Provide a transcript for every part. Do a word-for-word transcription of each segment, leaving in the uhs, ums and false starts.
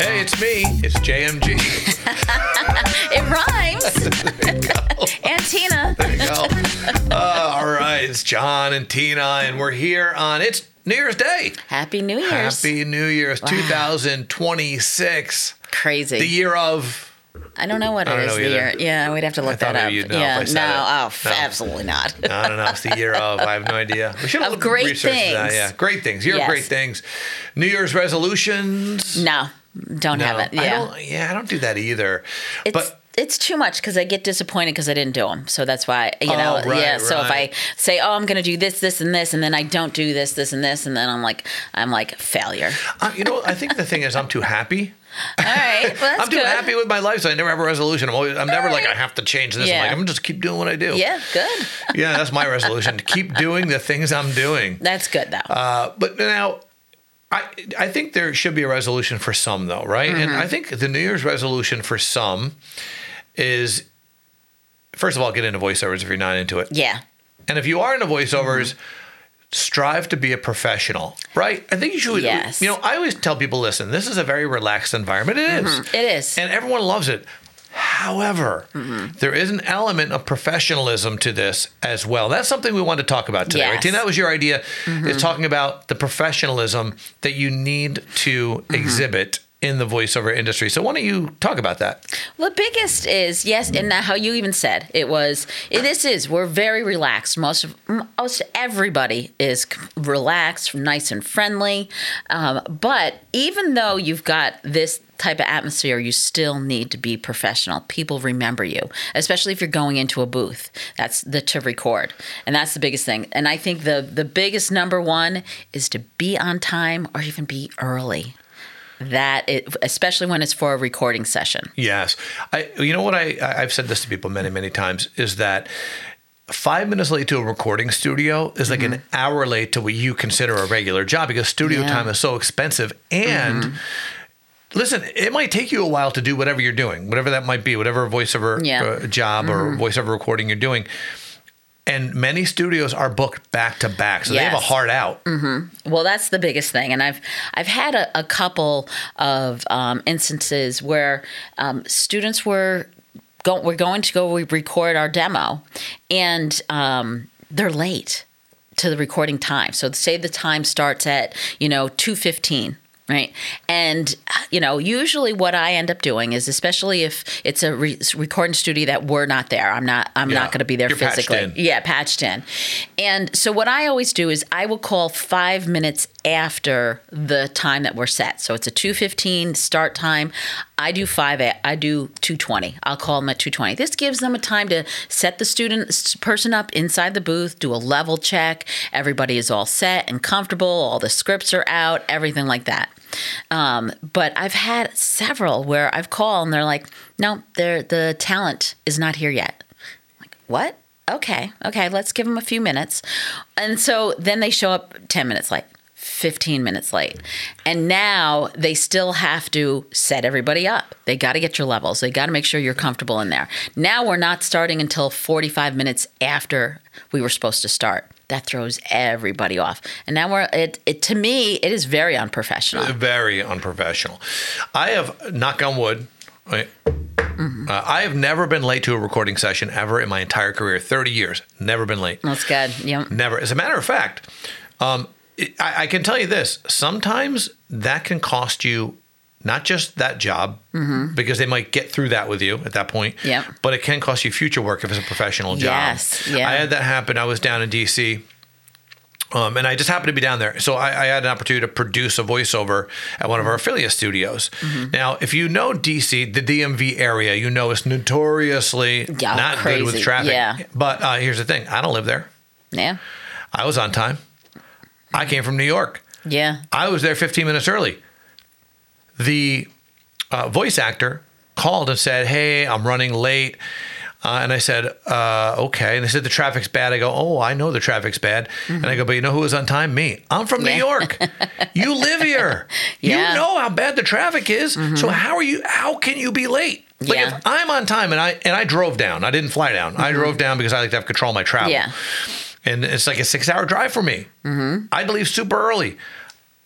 Hey, it's me. It's J M G. It rhymes. There you go. And Tina. There you go. Uh, all right. It's John and Tina, and we're here on It's New Year's Day. Happy New Year's. Happy New Year's Wow. two thousand twenty-six. Crazy. The year of... I don't know what I it don't is. know The either. year. Yeah, we'd have to look I thought that up. maybe you'd know yeah. if I said no. it. Oh, f- No. absolutely not. I don't know. It's the year of. I have no idea. We should have Of great researched that. things. Yeah, great things. Year Yes. of great things. New Year's resolutions. No, don't No, have it. I Yeah. don't, yeah, I don't do that either. It's but it's too much because I get disappointed because I didn't do them. So that's why, you Oh, know, right, yeah. So if I right. say, oh, I'm going to do this, this, and this, and then I don't do this, this, and this, and then I'm like, I'm like failure. uh, you know, I think the thing is, I'm too happy. All right. Well, that's I'm too good. happy with my life, so I never have a resolution. I'm always, I'm never like right. I have to change this. Yeah. I'm like I'm gonna just keep doing what I do. Yeah, good. Yeah, that's my resolution: to keep doing the things I'm doing. That's good though. Uh, but now, I I think there should be a resolution for some, though, right? Mm-hmm. And I think the New Year's resolution for some is, first of all, get into voiceovers if you're not into it, yeah. and if you are into voiceovers. Mm-hmm. Strive to be a professional, right? I think you should. Yes. You know, I always tell people, listen, this is a very relaxed environment. It is. It is. And everyone loves it. However, Mm-hmm. there is an element of professionalism to this as well. That's something we want to talk about today, right? Yes. Tina, that was your idea, Mm-hmm. is talking about the professionalism that you need to Mm-hmm. exhibit in the voiceover industry. So why don't you talk about that? Well, the biggest is yes, and how you even said it was. It, this is we're very relaxed. Most of most everybody is relaxed, nice and friendly. Um, but even though you've got this type of atmosphere, you still need to be professional. People remember you, especially if you're going into a booth. That's the to record, and that's the biggest thing. And I think the the biggest number one is to be on time or even be early. That it, especially when it's for a recording session. Yes. I, you know what I, I've said this to people many, many times, is that five minutes late to a recording studio is like Mm-hmm. an hour late to what you consider a regular job, because studio Yeah. time is so expensive. And Mm-hmm. listen, it might take you a while to do whatever you're doing, whatever that might be, whatever voiceover Yeah. uh, job or voiceover recording you're doing. And many studios are booked back to back, so they have a Yes. hard out. Well, that's the biggest thing, and I've I've had a, a couple of um, instances where um, students were go, we're going to go record our demo, and um, they're late to the recording time. So say the time starts at you know two fifteen. Right. And, you know, usually what I end up doing is, especially if it's a re- recording studio that we're not there, I'm not, I'm Yeah. not going to be there You're patched physically. in. Yeah. Patched in. And so what I always do is I will call five minutes after the time that we're set. So it's a two fifteen start time. I do five, I do two twenty. I'll call them at two twenty. This gives them a time to set the student person up inside the booth, do a level check. Everybody is all set and comfortable. All the scripts are out, everything like that. Um, but I've had several where I've called and they're like, no, they're, the talent is not here yet. I'm like, what? Okay, okay, let's give them a few minutes. And so then they show up ten minutes late, fifteen minutes late. And now they still have to set everybody up. They got to get your levels. They got to make sure you're comfortable in there. Now we're not starting until forty-five minutes after we were supposed to start. That throws everybody off. And now we're, it, it to me, it is very unprofessional. Very unprofessional. I have, knock on wood, right? Mm-hmm. Uh, I have never been late to a recording session ever in my entire career, thirty years. Never been late. That's good. Yep. Never. As a matter of fact, um, it, I, I can tell you this. Sometimes that can cost you not just that job, Mm-hmm. because they might get through that with you at that point, Yep. but it can cost you future work if it's a professional job. Yes, yeah. I had that happen. I was down in D C, Um, and I just happened to be down there. So I, I had an opportunity to produce a voiceover at one of our affiliate studios. Mm-hmm. Now, if you know D C, the D M V area, you know it's notoriously Yeah, not crazy. good with traffic. Yeah. But uh, here's the thing. I don't live there. Yeah. I was on time. I came from New York. Yeah. I was there fifteen minutes early. The uh, voice actor called and said, hey, I'm running late. Uh, and I said, uh, okay. And they said, the traffic's bad. I go, oh, I know the traffic's bad. Mm-hmm. And I go, but you know who was on time? Me. I'm from Yeah. New York. You live here. Yeah. You know how bad the traffic is. Mm-hmm. So how are you, how can you be late? Like Yeah. if I'm on time and I and I drove down, I didn't fly down. Mm-hmm. I drove down because I like to have control of my travel. Yeah. And it's like a six hour drive for me. Mm-hmm. I'd leave super early.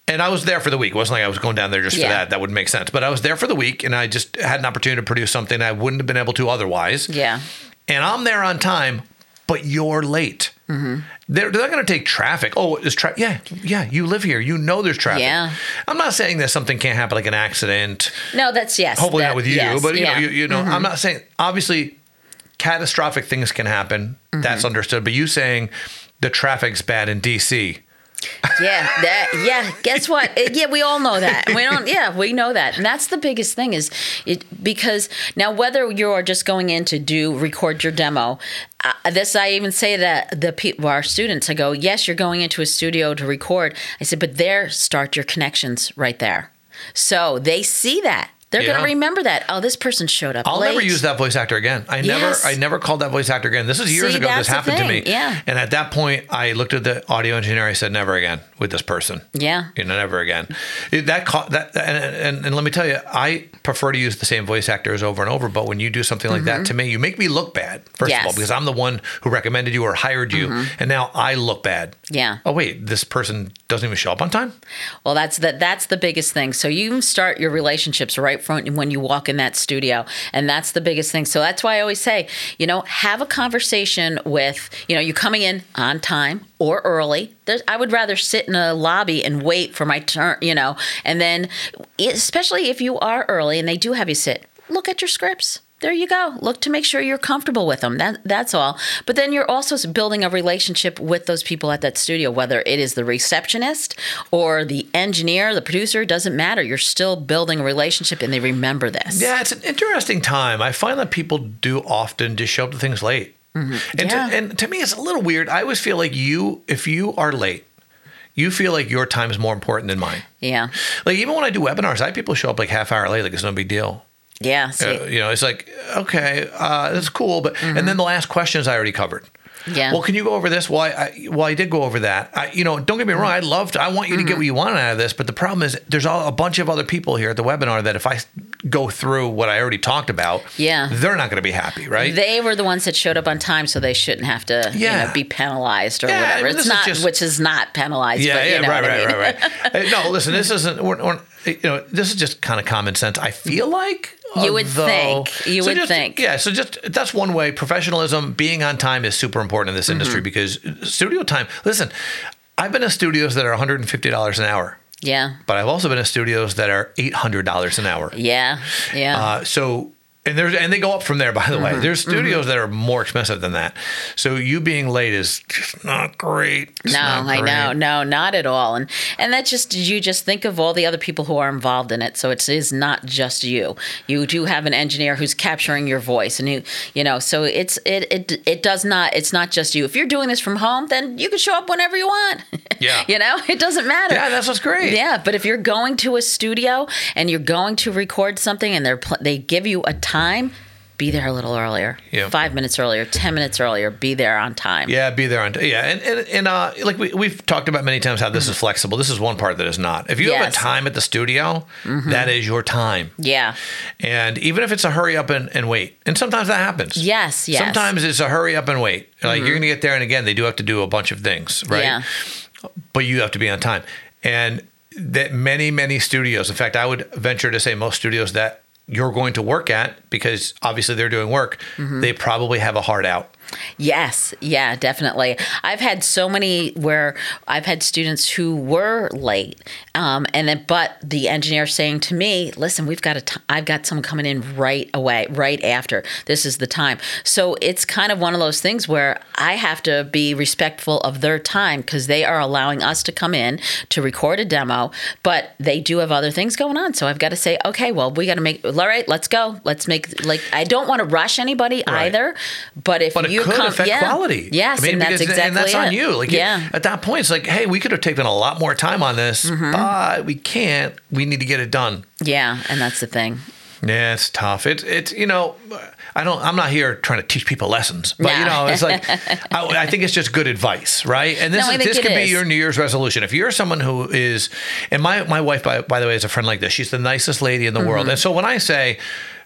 And I was there for the week. It wasn't like I was going down there just for Yeah. that. That wouldn't make sense. But I was there for the week, and I just had an opportunity to produce something I wouldn't have been able to otherwise. Yeah. And I'm there on time, but you're late. Mm-hmm. They're, they're not going to take traffic. Oh, there's traffic. Yeah, yeah, you live here. You know there's traffic. Yeah. I'm not saying that something can't happen, like an accident. No, that's yes. Hopefully that, not with you, yes, but you yeah. know, you, you know, Mm-hmm. I'm not saying, obviously, catastrophic things can happen. Mm-hmm. That's understood. But you saying the traffic's bad in D C. Yeah, that yeah. Guess what? It- yeah, we all know that. We don't. Yeah, we know that, and that's the biggest thing is it because now whether you are just going in to do record your demo, uh, this I even say that the people, our students, I go, yes, you're going into a studio to record. I said, but there start your connections right there, so they see that. They're Yeah. going to remember that. Oh, this person showed up I'll late. never use that voice actor again. I Yes. never, I never called that voice actor again. This is years See, ago. that's This the happened to me. thing. Yeah. And at that point, I looked at the audio engineer. I said, "Never again with this person." Yeah. You know, never again. It, that ca- that and, and and let me tell you, I prefer to use the same voice actors over and over. But when you do something like that to me, you make me look bad. First of all, Yes. because I'm the one who recommended you or hired you, and now I look bad. Yeah. Oh wait, this person doesn't even show up on time. Well, that's the that's the biggest thing. So you start your relationships right from when you walk in that studio, and that's the biggest thing. So that's why I always say, you know, have a conversation with, you know, you coming in on time or early. There's, I would rather sit in a lobby and wait for my turn, you know, and then especially if you are early and they do have you sit, look at your scripts. There you go. Look to make sure you're comfortable with them. That that's all. But then you're also building a relationship with those people at that studio, whether it is the receptionist or the engineer, the producer, it doesn't matter. You're still building a relationship and they remember this. Yeah, it's an interesting time. I find that people do often just show up to things late. And, Yeah. to, and to me, it's a little weird. I always feel like you, if you are late, you feel like your time is more important than mine. Yeah. Like even when I do webinars, I have people show up like half hour late, like it's no big deal. Yeah. See, Uh, you know, it's like, okay, uh, that's cool. But and then the last questions I already covered. yeah. Well, can you go over this? Well, I, well, I did go over that. I, you know, don't get me wrong. I'd love to. I want you to get what you want out of this. But the problem is there's all, a bunch of other people here at the webinar that if I go through what I already talked about, Yeah. they're not going to be happy, right? They were the ones that showed up on time, so they shouldn't have to you Yeah. know, be penalized or Yeah, I whatever. mean, this It's is not, just- which is not penalized. Yeah, but you yeah, know right, what I right, mean. right, right. Uh, no, listen, this isn't. We're, we're, you know, this is just kind of common sense. I feel like You would although- think. You so would just- think. Yeah, so just that's one way. Professionalism, being on time, is super important in this industry Mm-hmm. because studio time. Listen, I've been in studios that are one hundred fifty dollars an hour, Yeah. but I've also been in studios that are eight hundred dollars an hour. Yeah. Yeah. Uh, so. And there's and they go up from there. By the way, there's studios that are more expensive than that. So you being late is just not great. It's No, not I know, great. no, not at all. And and that's just you just think of all the other people who are involved in it. So it is not just you. You do have an engineer who's capturing your voice, and you you know. So it's it it it does not. It's not just you. If you're doing this from home, then you can show up whenever you want. Yeah. you know, it doesn't matter. Yeah, that's what's great. Yeah, but if you're going to a studio and you're going to record something, and they're pl- they give you a time. Be there a little earlier. Yeah. Five minutes earlier, ten minutes earlier. Be there on time. Yeah, be there on. Yeah, and and, and uh, like we we've talked about many times how this is flexible. This is one part that is not. If you have a Yes. time at the studio, that is your time. Yeah. And even if it's a hurry up and, and wait, and sometimes that happens. Yes, yes. Sometimes it's a hurry up and wait. Like you're going to get there, and again, they do have to do a bunch of things, right? Yeah. But you have to be on time. And that many many studios. In fact, I would venture to say most studios that you're going to work at, because obviously they're doing work, they probably have a hard out. Yes, yeah, definitely. I've had so many where I've had students who were late, um, and then but the engineer saying to me, "Listen, we've got a t- I've got someone coming in right away, right after. This is the time." So it's kind of one of those things where I have to be respectful of their time because they are allowing us to come in to record a demo, but they do have other things going on. So I've got to say, okay, well, we got to make all right. Let's go. Let's make like I don't want to rush anybody Right. either, but if But it you could come, affect yeah. quality. Yes, I mean, and that's because, exactly and that's on it. you. Like, yeah, at that point, it's like, hey, we could have taken a lot more time on this, Mm-hmm. but we can't. We need to get it done. yeah, and that's the thing. Yeah, it's tough. It's it's you know, I don't. I'm not here trying to teach people lessons, but No. you know, it's like I, I think it's just good advice, right? And this No, I is, think this it could be is. your New Year's resolution. If you're someone who is, and my my wife, by by the way, is a friend like this. She's the nicest lady in the Mm-hmm. world, and so when I say,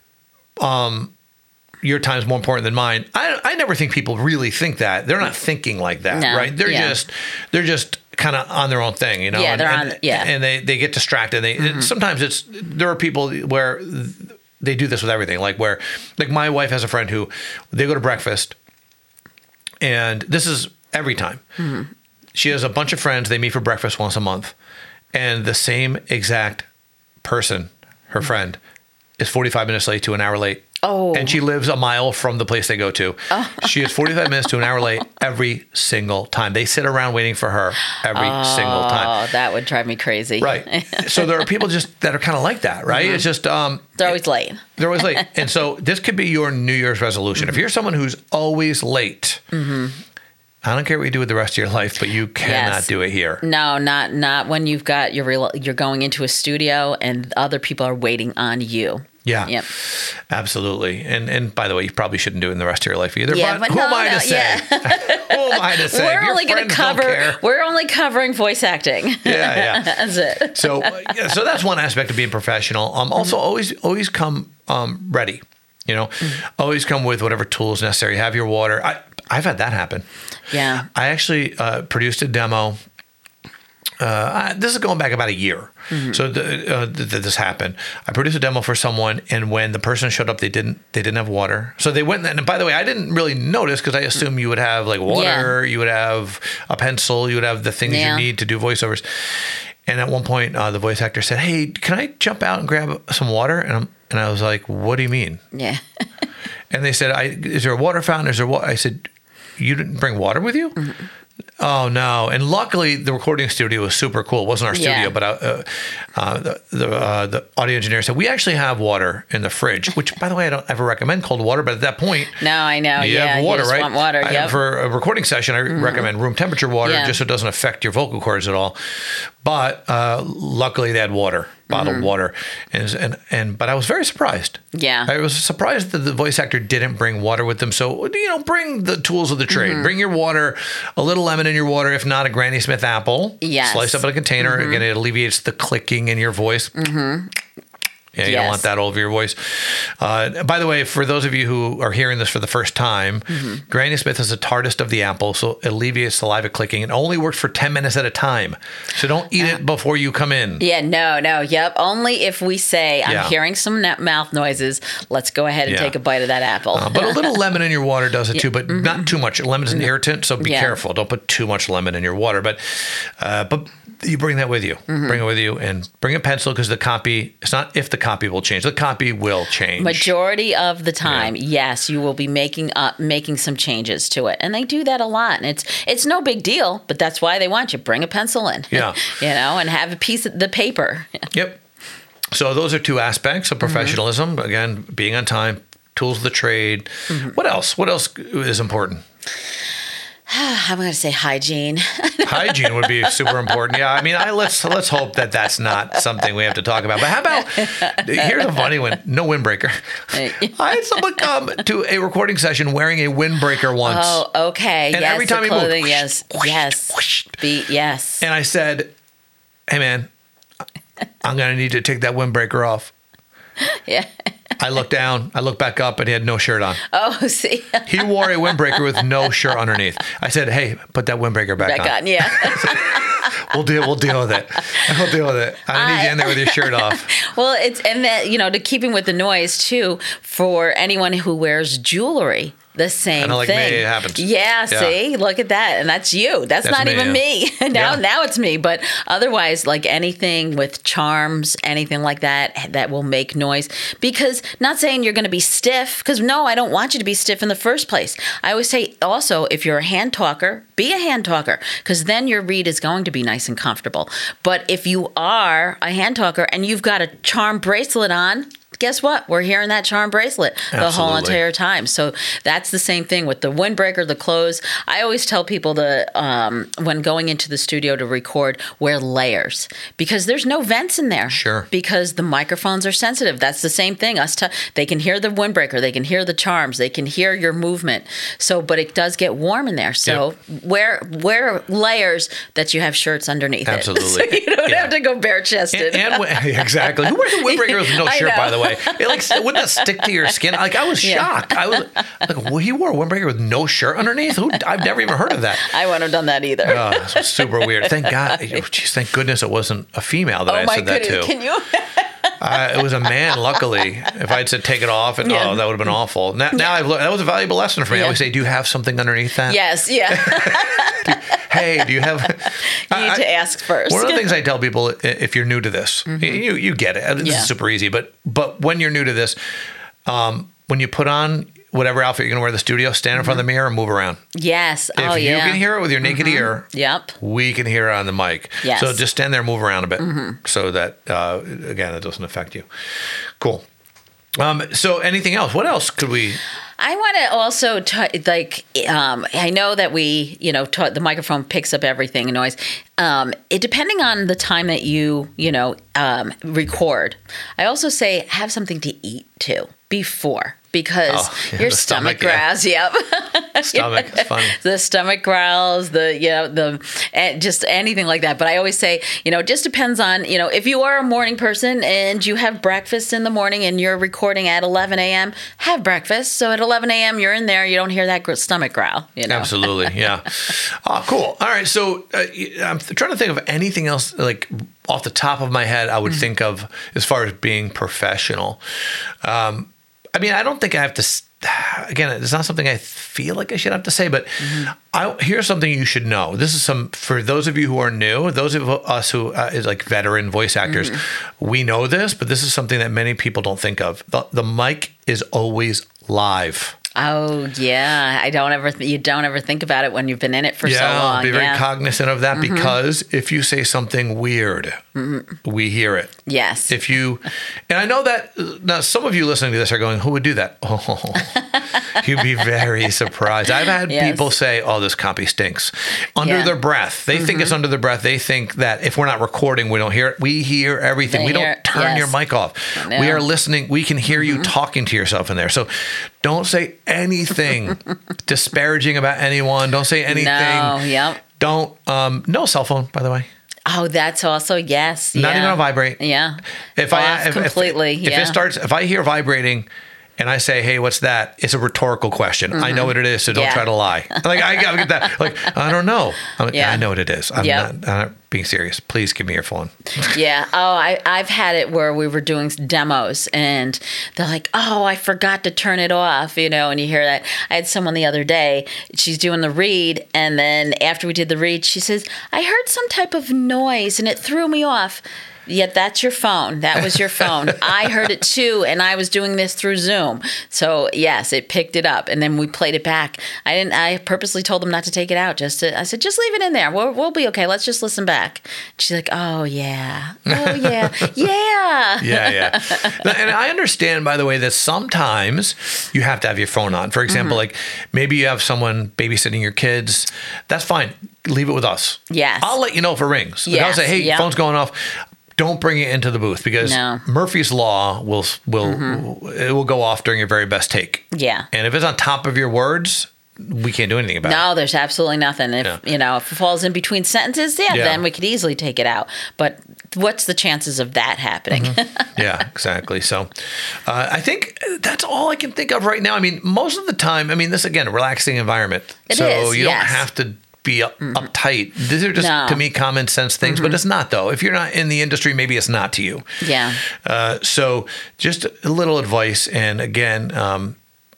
um. your time's more important than mine. I, I never think people really think that. They're not thinking like that, No, right? They're yeah. just they're just kind of on their own thing, you know. Yeah, and, they're and, on. Yeah, and they they get distracted. They mm-hmm. sometimes it's there are people where they do this with everything, like where like my wife has a friend who they go to breakfast, and this is every time. Mm-hmm. She has a bunch of friends. They meet for breakfast once a month, and the same exact person, her friend, is forty-five minutes late to an hour late. Oh. And she lives a mile from the place they go to. Oh. She is forty-five minutes to an hour late every single time. They sit around waiting for her every oh, single time. Oh, that would drive me crazy. Right. So there are people just that are kind of like that, right? Mm-hmm. It's just um, they're always late. They're always late. And so this could be your New Year's resolution. Mm-hmm. If you're someone who's always late, mm-hmm. I don't care what you do with the rest of your life, but you cannot yes. do it here. No, not not when you've got your real, you're going into a studio and other people are waiting on you. Yeah, yep. Absolutely. And and by the way, you probably shouldn't do it in the rest of your life either. Yeah, but, but who no, am I no, to say? Yeah. Who am I to say? We're only going to cover. We're only covering voice acting. Yeah, yeah. That's it. So, yeah, so that's one aspect of being professional. Um, also, mm-hmm. always always come um, ready. You know, mm-hmm. always come with whatever tools necessary. Have your water. I I've had that happen. Yeah. I actually uh, produced a demo. Uh, I, this is going back about a year. Mm-hmm. So the, uh, th- th- this happened. I produced a demo for someone, and when the person showed up, they didn't they didn't have water. So they went. And by the way, I didn't really notice because I assume you would have like water, yeah. you would have a pencil, you would have the things yeah. you need to do voiceovers. And at one point, uh, the voice actor said, "Hey, can I jump out and grab some water?" And I'm, and I was like, "What do you mean?" Yeah. And they said, I, "Is there a water fountain? Is there water?" I said, "You didn't bring water with you?" Mm-hmm. Oh no! And luckily, the recording studio was super cool. It wasn't our studio, yeah. but uh, uh, the the, uh, the audio engineer said we actually have water in the fridge. Which, by the way, I don't ever recommend cold water. But at that point, no, I know. You yeah, have water, you just right? Want water. I, yep. For a recording session, I mm-hmm. recommend room temperature water, yeah. just so it doesn't affect your vocal cords at all. But uh, luckily, they had water, bottled mm-hmm. water, and and and. But I was very surprised. Yeah, I was surprised that the voice actor didn't bring water with them. So you know, bring the tools of the trade. Mm-hmm. Bring your water, a little lemon in your water, if not a Granny Smith apple. Yes, slice up in a container. Mm-hmm. Again, it alleviates the clicking in your voice. Mm-hmm. Yeah, you yes. don't want that all over your voice. Uh, by the way, for those of you who are hearing this for the first time, mm-hmm. Granny Smith is the tartest of the apple, so it alleviates saliva clicking. It only works for ten minutes at a time. So don't eat it before you come in. Yeah, no, no. Yep. Only if we say, I'm yeah. hearing some mouth noises, let's go ahead and yeah. take a bite of that apple. Uh, but a little lemon in your water does it yeah. too, but mm-hmm. not too much. Lemon's an irritant, so be yeah. careful. Don't put too much lemon in your water. But, uh, but you bring that with you. Mm-hmm. Bring it with you and bring a pencil because the copy, it's not if the copy will change. The copy will change. Majority of the time, yeah. yes, you will be making up, making some changes to it. And they do that a lot. And it's it's no big deal, but that's why they want you. Bring a pencil in. Yeah. you know, and have a piece of the paper. Yep. So those are two aspects of professionalism. Mm-hmm. Again, being on time, tools of the trade. Mm-hmm. What else? What else is important? I'm going to say hygiene. Hygiene would be super important. Yeah, I mean, I, let's let's hope that that's not something we have to talk about. But how about, here's a funny one, no windbreaker. I had someone come to a recording session wearing a windbreaker once. Oh, okay. And yes, every time he clothing, moved, yes, whoosh, yes, whoosh. Be, yes. And I said, hey man, I'm going to need to take that windbreaker off. Yeah. I looked down, I looked back up, and he had no shirt on. Oh, see. He wore a windbreaker with no shirt underneath. I said, hey, put that windbreaker back, back on. on. Yeah. We'll deal. We'll deal with it. We'll deal with it. I don't need you in there with your shirt off. Well, it's and that you know to keeping with the noise too for anyone who wears jewelry. The same Kinda like thing. Me, it happens. Yeah, yeah, see, look at that, and that's you. That's, that's not me, even yeah. me. now, yeah. now it's me. But otherwise, like anything with charms, anything like that, that will make noise. Because not saying you're going to be stiff. Because no, I don't want you to be stiff in the first place. I always say also, if you're a hand talker, be a hand talker, because then your read is going to be nice and comfortable. But if you are a hand talker and you've got a charm bracelet on, guess what? We're hearing that charm bracelet Absolutely. the whole entire time. So that's the same thing with the windbreaker, the clothes. I always tell people to, um, when going into the studio to record, wear layers because there's no vents in there. Sure. Because the microphones are sensitive. That's the same thing. Us, t- they can hear the windbreaker, they can hear the charms, they can hear your movement. So, but it does get warm in there. So yep. wear wear layers that you have shirts underneath Absolutely. it. So you don't yeah. have to go bare chested. And, and exactly. Who wears a windbreaker with no shirt, by the way? way. It like wouldn't that stick to your skin? Like I was Yeah. shocked. I was like, well, he wore a windbreaker with no shirt underneath. Who? I've never even heard of that. I wouldn't have done that either. Oh, this was super weird. Thank God. Oh, geez, thank goodness it wasn't a female that oh I my said that goodness! to. Can you? Uh, it was a man, luckily. If I'd said take it off, and Yeah. oh, that would have been awful. Now, now I've learned, that was a valuable lesson for me. I Yeah. always say, do you have something underneath that? Yes. Yeah. Hey, do you have? You need I- to ask first. One of the things I tell people, i- if you're new to this, you you get it. This Mm-hmm. Yeah. is super easy. But but when you're new to this, um, when you put on whatever outfit you're going to wear to the studio, stand in front of the mirror and move around. Yes. If oh you yeah. can hear it with your naked ear, Yep. we can hear it on the mic. Yes. So just stand there and move around a bit so that, uh, again, it doesn't affect you. Cool. Um, so anything else? What else could we... I want to also t- like um, I know that we you know t- the microphone picks up everything noise. Um, it depending on the time that you you know um, record. I also say have something to eat too before because Oh, yeah, your the stomach, stomach, yeah. growls. Yep. Stomach is funny. The stomach growls, the you know the eh, just anything like that. But I always say, you know, it just depends on you know if you are a morning person and you have breakfast in the morning and you're recording at eleven a.m. have breakfast. So at eleven a.m. you're in there, you don't hear that gr- stomach growl. You know, Absolutely, yeah. Oh, cool. All right, so uh, I'm trying to think of anything else like off the top of my head I would think of as far as being professional. Um, I mean, I don't think I have to. s- Again, it's not something I feel like I should have to say, but I, here's something you should know. This is some for those of you who are new, those of us who uh, is like veteran voice actors. We know this, but this is something that many people don't think of. The, the mic is always live. Oh yeah, I don't ever. Th- you don't ever think about it when you've been in it for so long. be very yeah. cognizant of that because if you say something weird, we hear it. Yes. If you, and I know that now some of you listening to this are going, who would do that? Oh, you'd be very surprised. I've had Yes. people say, oh, this copy stinks under Yeah. their breath. They think it's under their breath. They think that if we're not recording, we don't hear it. We hear everything. They we don't hear- turn yes. your mic off. We No. are listening. We can hear you talking to yourself in there. So don't say anything disparaging about anyone. Don't say anything. No. Yep. Don't, um, no cell phone, by the way. Oh, that's also yes. Not yeah. even on vibrate. Yeah. If Off I if, if- completely. if, yeah. it starts, if I hear vibrating, and I say, "Hey, what's that?" It's a rhetorical question. I know what it is, so don't Yeah. try to lie. Like I gotta get that. Like I don't know. I'm like, Yeah. I know what it is. I'm, Yep. not, I'm not being serious. Please give me your phone. Yeah. Oh, I, I've had it where we were doing demos and they're like, oh, I forgot to turn it off, you know, and you hear that. I had someone the other day, she's doing the read. And then after we did the read, she says, I heard some type of noise and it threw me off. Yet that's your phone. That was your phone. I heard it too, and I was doing this through Zoom. So yes, it picked it up, and then we played it back. I didn't. I purposely told them not to take it out. Just to, I said, just leave it in there. We'll we'll be okay. Let's just listen back. She's like, oh yeah, oh yeah, yeah. Yeah, yeah. And I understand, by the way, that sometimes you have to have your phone on. For example, like maybe you have someone babysitting your kids. That's fine. Leave it with us. Yes. I'll let you know if it rings. Like, I'll Yes, say, hey, yeah. phone's going off. Don't bring it into the booth because No. Murphy's Law will will it will go off during your very best take. Yeah. And if it's on top of your words, we can't do anything about it. No, there's absolutely nothing. If Yeah. you know, if it falls in between sentences, yeah, Yeah. then we could easily take it out. But what's the chances of that happening? Yeah, exactly. So uh, I think that's all I can think of right now. I mean, most of the time, I mean, this again, a relaxing environment. It so is, you don't yes. have to be up, uptight. These are just, No. to me, common sense things, but it's not, though. If you're not in the industry, maybe it's not to you. Yeah. Uh, so just a little advice. And again, um,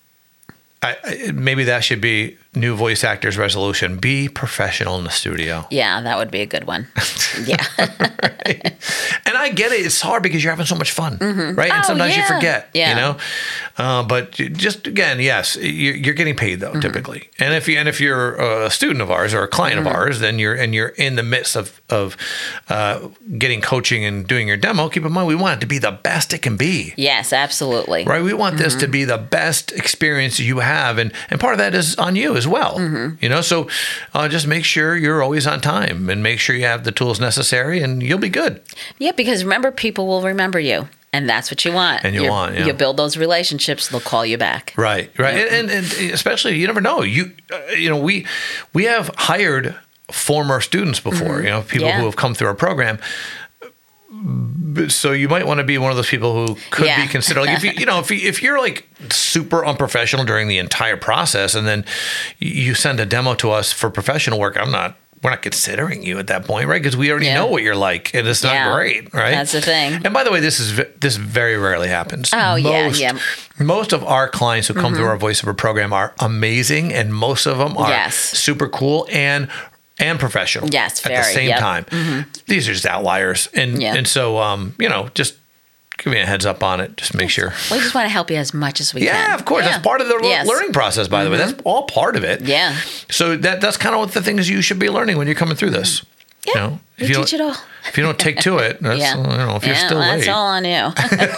I, I, maybe that should be new voice actors resolution. Be professional in the studio. Yeah, that would be a good one. Yeah. Right? And I get it. It's hard because you're having so much fun, right? And Oh, sometimes you yeah. forget, Yeah. you know. Uh, but just again, yes, you're, you're getting paid though, typically. And if you and if you're a student of ours or a client of ours, then you're and you're in the midst of of uh, getting coaching and doing your demo. Keep in mind, we want it to be the best it can be. Yes, absolutely. Right, we want this to be the best experience you have, and and part of that is on you as well. You know, so uh, just make sure you're always on time, and make sure you have the tools necessary, and you'll be good. Yeah, because remember, people will remember you, and that's what you want. And you You're- want, yeah. You build those relationships; they'll call you back. Right, right, and, and, and especially you never know. You uh, you know, we we have hired former students before. You know, people Yeah. who have come through our program. so you might want to be one of those people who could Yeah. be considered. Like if you, you know, if you, if you're like super unprofessional during the entire process, and then you send a demo to us for professional work, I'm not. We're not considering you at that point, right? Because we already Yeah. know what you're like, and it's not Yeah. great, right? That's the thing. And by the way, this is ve- this very rarely happens. Oh, yeah, yeah. Most of our clients who come through our voiceover program are amazing, and most of them are Yes. super cool and and professional. Yes, at the very, same yep. time. These are just outliers, and Yeah. and so um, you know, just give me a heads up on it. Just make sure. We just want to help you as much as we can. Yeah, of course. Yeah. That's part of the Yes. learning process, by the way. That's all part of it. Yeah. So that that's kind of what the things you should be learning when you're coming through this. Yeah, You know, we if you teach don't, it all. if you don't take to it, that's, Yeah. you know, if you're Yeah, still well, late. that's all on you.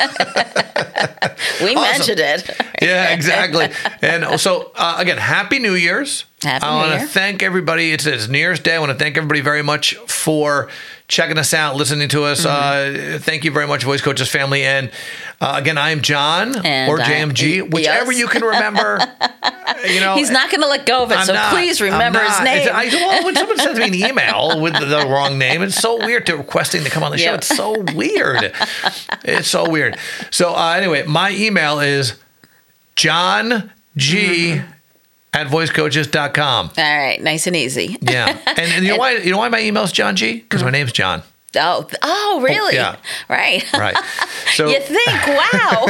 we mentioned it. Yeah, exactly. And so, uh, again, Happy New Year's. Happy I New want to Year. thank everybody. It's, it's New Year's Day. I want to thank everybody very much for checking us out, listening to us. Mm-hmm. Uh, thank you very much, Voice Coaches family. And uh, again, I am John And or I- J M G, whichever yes. you can remember. You know, He's not going to let go of it, I'm so not. please I'm remember his not. name. It's- I, well, when someone sends me an email with the, the wrong name, it's so weird to requesting to come on the show. Yep. It's so weird. It's so weird. So uh, anyway, my email is John G Mm-hmm. at voice coaches dot com. All right, nice and easy. Yeah. And, and you know why you know why my email is John G? Because my name's John. Oh, oh, really? yeah. Right. Right. So You think, wow.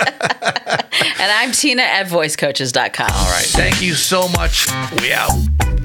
And I'm Tina at voice coaches dot com. all right. Thank you so much. We out.